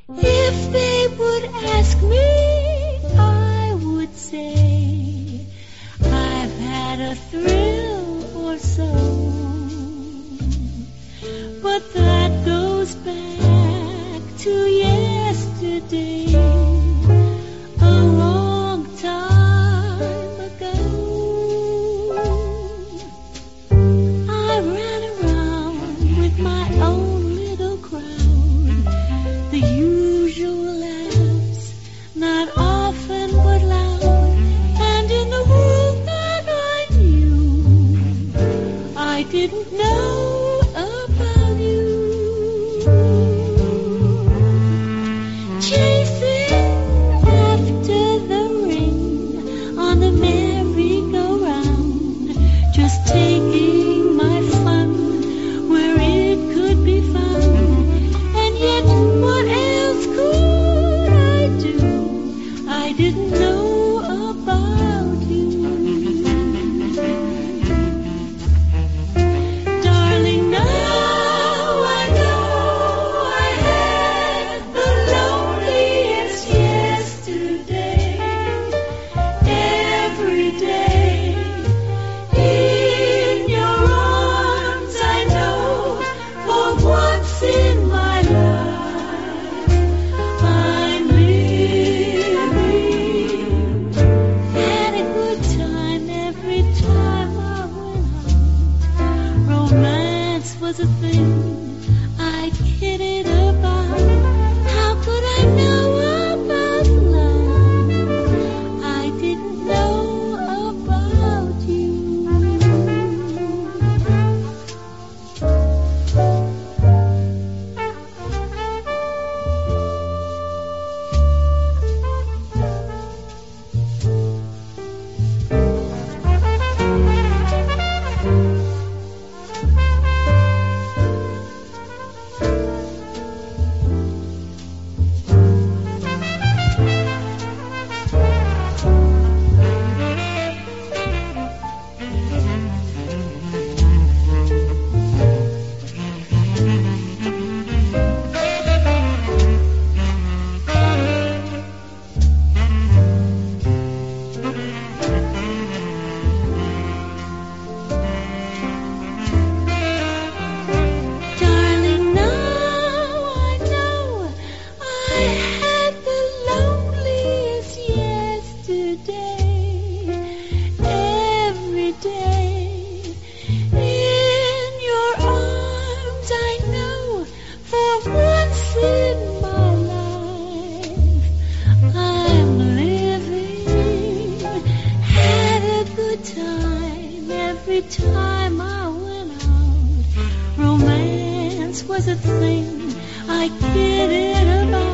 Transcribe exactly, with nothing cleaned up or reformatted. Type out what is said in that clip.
If they would ask me, I would say I've had a thrill or so, but that goes back to yesterday, a long time ago. I ran around with my own little crowd, the usual laughs, not often but loud, and in the world that I knew, I didn't know about you. Chasing after the ring on the merry-go-round, just taking my fun where it could be found. And yet, what else could I do? I didn't know about you. Darling, now I know I had the loneliest yesterday. Every day in your arms, I know for once in my life I'm living. Had a good time every time I went out. Romance was a thing I kidded about. How could I know about love? I didn't know about you. Darling, now I know I had the loneliest yesterday. Every day in your arms, I know for once in my life I'm living. Had a good time every time I went out. Romance was a thing I kidded about.